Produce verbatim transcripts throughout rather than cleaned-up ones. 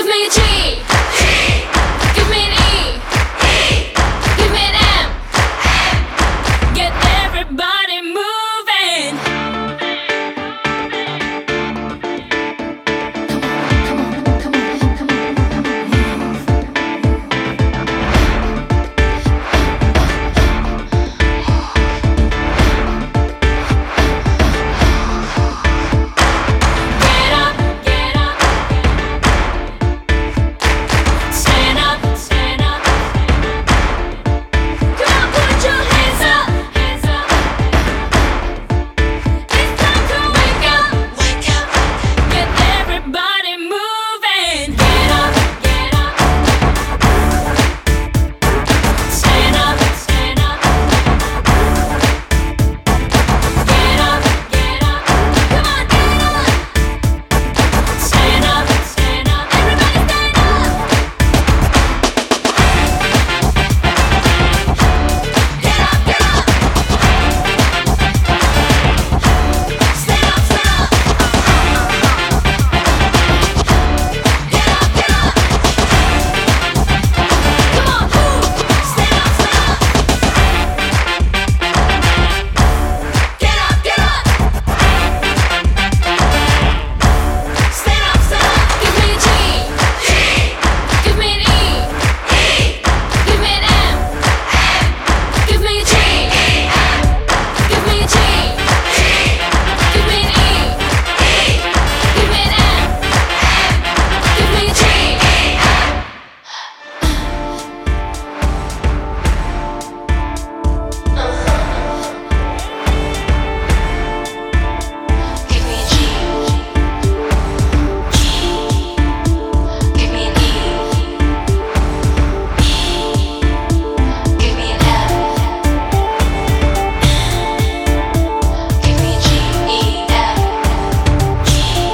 Give me a G. Give me an E. Give me an M. Get everybody moving. Come on, come on, come on, Get up, get up, stand up, stand up. Come on, put your hands up, hands up. It's time to wake up, wake up. Get everybody moving. Get up, get up, stand up, stand up. Get up, get up, come on, get up. Stand up, stand up, everybody stand up. Get up, get up. Stand up, stand up. Get up, get up. Come on, move. Stand up, stand up. Get up, get up. Stand up, stand up. Give me a G. Give me an E. Give me an M. Give me a G. Give me a G. Give me an E. Give me an M. Give me a G. Give me a G. Give me an E. Give me an M. Give me a G, E, F, G.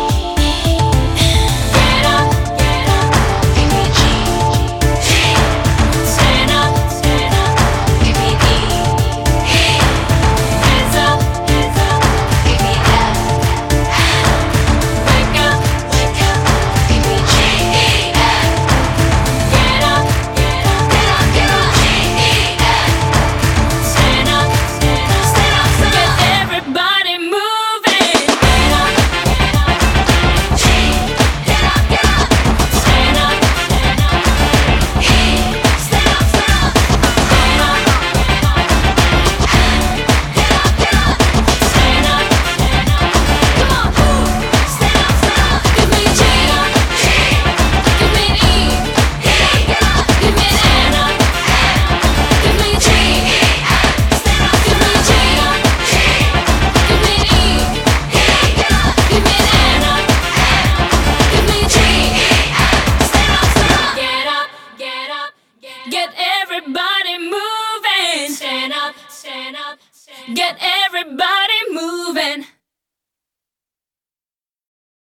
Get up, get up. Give me a G. Stand up, stand up. Give me an E. Hands up, hands up. Give me an F. Wake up, wake up. Give me a G, E, F. Get up, get up, get up, get up. G, E, F. Stand up, stand up, stand up, stand up. Get everybody moving. Get up, get up. G, get up, get up. Stand up, stand up. E, stand up, stand up. Get up, get up. Get up, get up. Stand up, stand up. Come on, move. Stand up, stand up. Give me a G. Give me an E. Get up, give me an M. Give me a G. Stand up, give me a G. Give me an E. Get up, give me an M. Give me a G. Stand up, stand up. Get up, get up, get everybody moving. Stand up, stand up, get everybody.